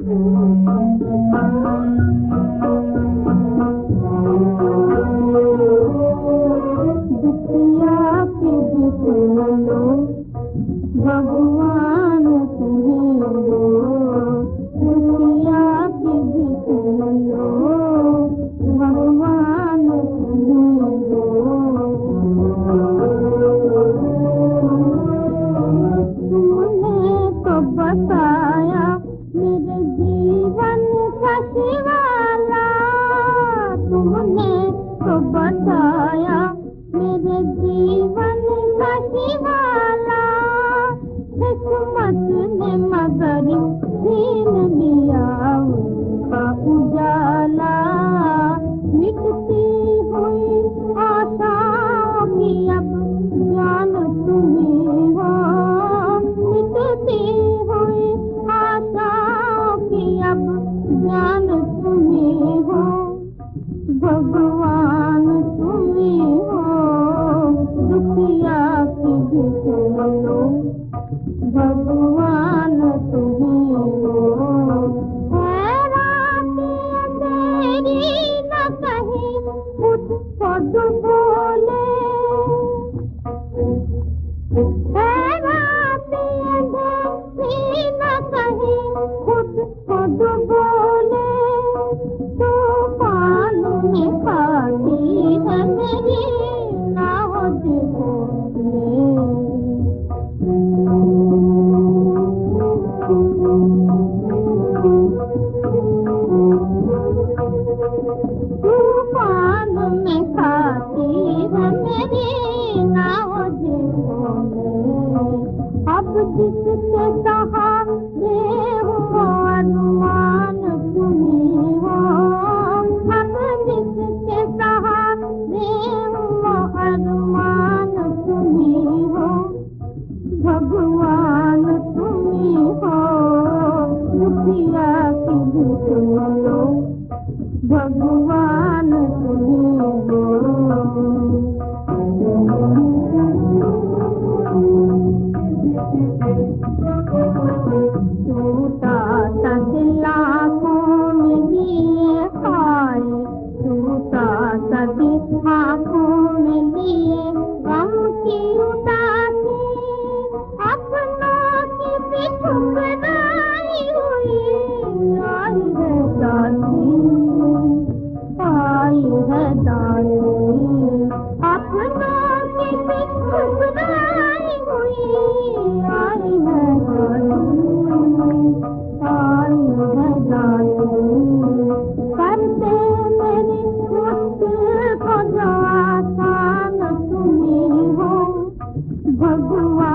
भगवान तुम्हें दुनिया की भी सुन लो, भगवान तुम्हें तुमने तो बताया मेरे जीवन का शिवाला, तुमने तो बताया मेरे जीवन का शिवाला, किस्मत ने मगर छीन लिया उसका उजाला, मिटती हुई आशाओं की अब जान तुम्हीं हो, मिटती हुई आशाओं की अब जान तुम्हीं हो, भगवान तुम्हीं हो, दुखिया की भी सुन लो, भगवान तुम्हीं हो। है रातें तेरी न कहीं खुद खुद बोले, है रातें तेरी न कहीं खुद खुद बोले, तूफान में खाती है मेरी नाव बोले, तूफान में खाती है मेरी नाव बोले, अब जिसके सहारे हो अनुमान तुम्हीं हो, अब जिसके सहारे हो अनुमान तुम्हीं हो, भगवान तुम्हीं हो, दुखिया की भी सुन लो, भगवान तुम्हीं हो। टूटा सा दिल आँखों में लिए खाए, टूटा सा दिल आँखों में लिए गम की उदासी, अपनों की भी ठुकराई हुई आई है दासी, आई है दासी, अपनों की भी ठुकराई हुई आई है दासी, आई है दासी, करते मेरी मुश्किल को जो आसान तुम्हीं हो, भगवान